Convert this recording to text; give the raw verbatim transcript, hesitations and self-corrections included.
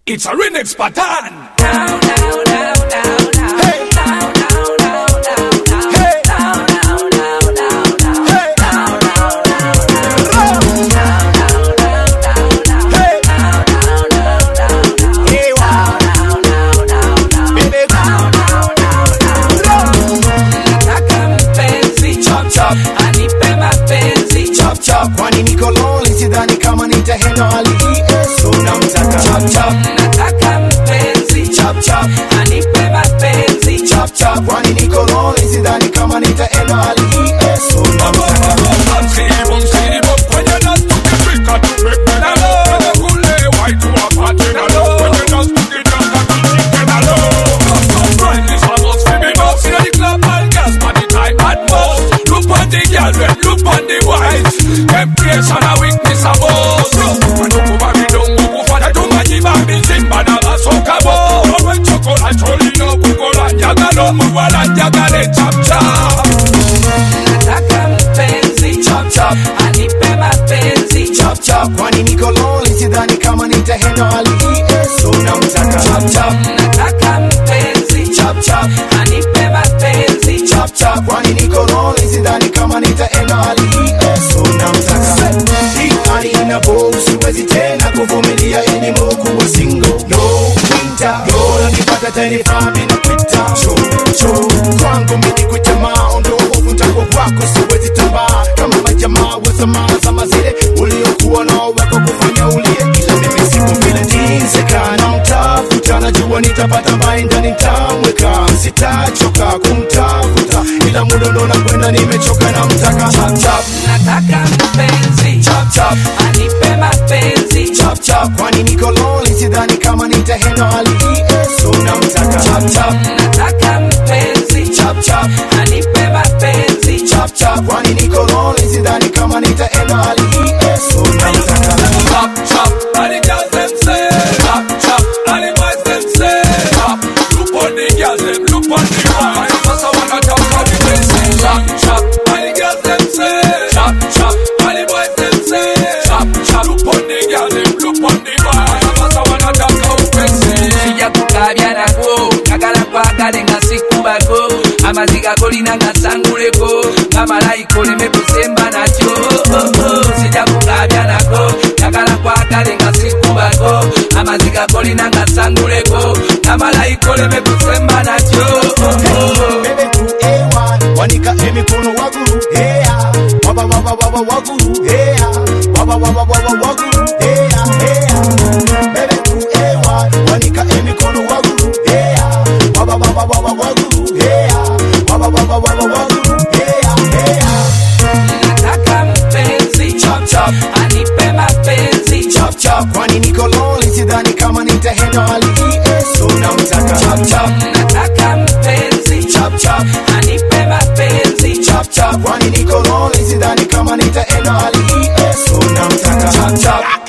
It's a remix pattern. Now, now, now, now, now. Hey. Now, now, now, now, now. Hey. Now, now, now, now, now. Hey. Now, now, now, now. Roll. Now, now, now, now, now. Hey. Now, now, now, now, now. Hey, wow. Now, now, now, now. Baby. Now, now, now, now. Roll. Nataka mpenzi. Chop chop. Anipe mapenzi. Chop chop. Kwani niko lonely, sidhani kama nitaenda hali hii. So namtaka. Chop chop. Nataka mpenzi. Chop chop. Anipe mapenzi. Chop chop. Kwani niko lonely, sidhani kama nitaenda hali hii. So namtaka. Look on the white, temptation a weakness a boss. When you go back, you don't go for that. Don't mind if I'm in Simba, na soka bo. When chocolate, choli no kukola, njaga no muwala, njaga le chap chap. Nataka mpenzi. Chop chop. Anipe mapenzi. Chop chop. Kwani niko lonely, sidhani kama nitaenda hali hii. So namtaka. Chop chop. Nataka mpenzi. Chop chop. Anipe mapenzi. Chop chop. Kwani niko lonely, sidhani kama nitaenda hali hii. So namtaka. Hii hali ina bovu, siwezi tena kuvumilia anymore kuwa single. No winter, bora nipata tena fame na pita. Cho cho kwangu mimi kujamaa, ondoa hofu nitako kwako, siwezi tambaa kama majamaa wa zamani zama zile uliokuwa nao wako kufanya ulie, ila mimi siku vile tinzekana mtafuta, najua nitapata mbaye ndani nitamweka, sitachoka kumtafuta, ila muda ndo nakwenda, nimechoka na mtaka. Chop chop. Nataka mpenzi. Chop chop. Anipe mapenzi. Chop chop. Kwani niko lonely, sidhani kama nitaenda hali hii. So namtaka. Chop chop. Nataka mpenzi. Chop chop. Anipe mapenzi. Chop chop. Kwani niko lonely, sidhani kama nitaenda hali hii. So namtaka. Chop chop, and the girls them say. Chop chop, and the boys them say. Chop, look on the girls them, look on the boys. Cause I wanna talk about the basics. Chop chop, and the girls them say. Chop chop, and the boys them say. Chop chop, look on the girls them, look on the boys. Cause I wanna talk about the basics. Sija kukabya nako, kagala kwagale nga sikubako, amaziga kolina nga sanguleko, nga malayika oleme kusemba nakyo. Sija kukabya nako, kagala kwagale nga sikubako, amaziga kolina nga sanguleko, nga malayika oleme kusemba nakyo. Bebe tu A one, wanika emikono waguru. Heya, waba waba waba waguru. Heya, waba waba waba waguru. Heya, heya. Bebe tu A one, wanika emikono waguru. Heya, waba waba waba waguru. Heya, waba waba waba waguru. Heya, heya. Nataka mpenzi. Chop chop. Anipe mapenzi. Chop chop. Kwani niko lonely, sidhani kama nitaenda hali hii. So namtaka. Chop chop. Nataka mpenzi. Chop chop. Anipe mapenzi. Chop chop. Kwani niko lonely, sidhani kama nitaenda hali hii. So namtaka. Chop chop.